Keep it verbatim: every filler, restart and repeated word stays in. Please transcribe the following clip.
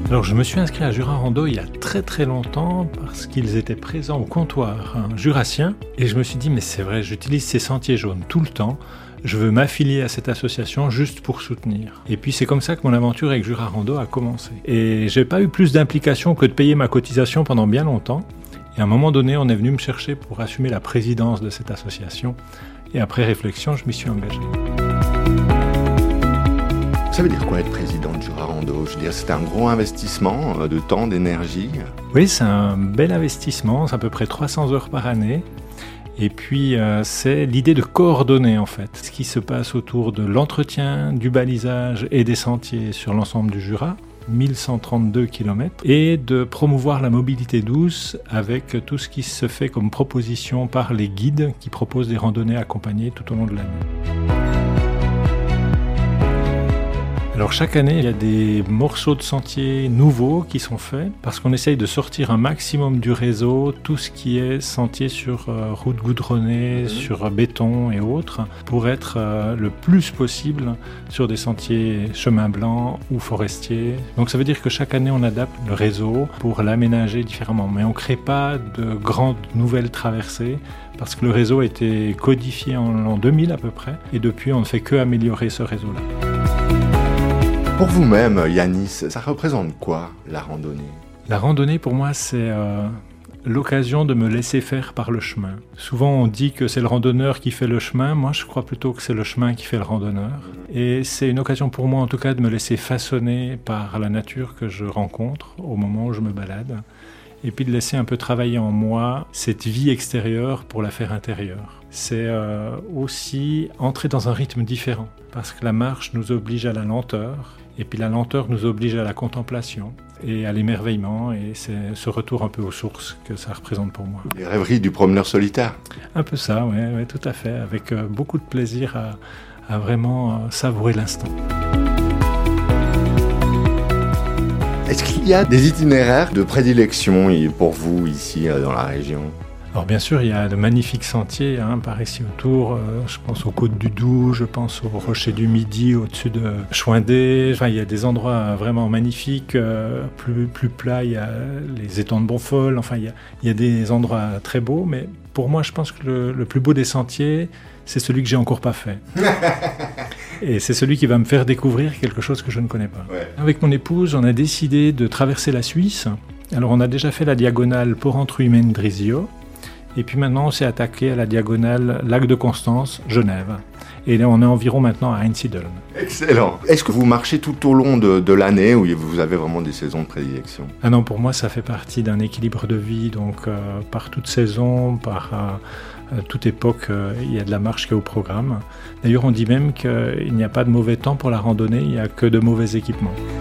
Alors je me suis inscrit à Jura Rando il y a très très longtemps parce qu'ils étaient présents au comptoir hein, jurassien et je me suis dit mais c'est vrai, j'utilise ces sentiers jaunes tout le temps, je veux m'affilier à cette association juste pour soutenir. Et puis c'est comme ça que mon aventure avec Jura Rando a commencé. Et j'ai pas eu plus d'implication que de payer ma cotisation pendant bien longtemps. Et à un moment donné, on est venu me chercher pour assumer la présidence de cette association. Et après réflexion, je m'y suis engagé. Ça veut dire quoi être président de Jura Rando ? Je veux dire, c'est un gros investissement de temps, d'énergie. Oui, c'est un bel investissement, c'est à peu près trois cents heures par année. Et puis, euh, c'est l'idée de coordonner en fait ce qui se passe autour de l'entretien, du balisage et des sentiers sur l'ensemble du Jura, mille cent trente-deux kilomètres, et de promouvoir la mobilité douce avec tout ce qui se fait comme proposition par les guides qui proposent des randonnées accompagnées tout au long de l'année. Alors chaque année, il y a des morceaux de sentiers nouveaux qui sont faits parce qu'on essaye de sortir un maximum du réseau, tout ce qui est sentier sur euh, route goudronnée, mmh. sur euh, béton et autres, pour être euh, le plus possible sur des sentiers chemins blancs ou forestiers. Donc ça veut dire que chaque année, on adapte le réseau pour l'aménager différemment. Mais on ne crée pas de grandes nouvelles traversées parce que le réseau a été codifié en l'an deux mille à peu près et depuis, on ne fait que améliorer ce réseau-là. Pour vous-même, Yanis, ça représente quoi, la randonnée ? La randonnée, pour moi, c'est euh, l'occasion de me laisser faire par le chemin. Souvent, on dit que c'est le randonneur qui fait le chemin. Moi, je crois plutôt que c'est le chemin qui fait le randonneur. Et c'est une occasion pour moi, en tout cas, de me laisser façonner par la nature que je rencontre au moment où je me balade. Et puis de laisser un peu travailler en moi cette vie extérieure pour la faire intérieure. C'est euh, aussi entrer dans un rythme différent, parce que la marche nous oblige à la lenteur, et puis la lenteur nous oblige à la contemplation et à l'émerveillement, et c'est ce retour un peu aux sources que ça représente pour moi. Les rêveries du promeneur solitaire. Un peu ça, oui, ouais, tout à fait, avec euh, beaucoup de plaisir à, à vraiment euh, savourer l'instant. Est-ce qu'il y a des itinéraires de prédilection pour vous ici dans la région ? Alors bien sûr, il y a de magnifiques sentiers hein, par ici autour. Euh, je pense aux côtes du Doubs, je pense aux rochers du Midi, au-dessus de Choindé. Enfin, il y a des endroits vraiment magnifiques. Euh, plus, plus plats, il y a les étangs de Bonfol. Enfin, il y a, il y a des endroits très beaux. Mais pour moi, je pense que le, le plus beau des sentiers, c'est celui que j'ai encore pas fait. Et c'est celui qui va me faire découvrir quelque chose que je ne connais pas. Ouais. Avec mon épouse, on a décidé de traverser la Suisse. Alors, on a déjà fait la diagonale Porrentruy-Mendrisio. Et puis maintenant, on s'est attaqué à la diagonale Lac de Constance, Genève. Et là, on est environ maintenant à Einsiedeln. Excellent. Est-ce que vous marchez tout au long de, de l'année ou vous avez vraiment des saisons de prédilection ? Ah non, pour moi, ça fait partie d'un équilibre de vie. Donc, euh, par toute saison, par euh, toute époque, euh, il y a de la marche qui est au programme. D'ailleurs, on dit même qu'il n'y a pas de mauvais temps pour la randonnée, il n'y a que de mauvais équipements.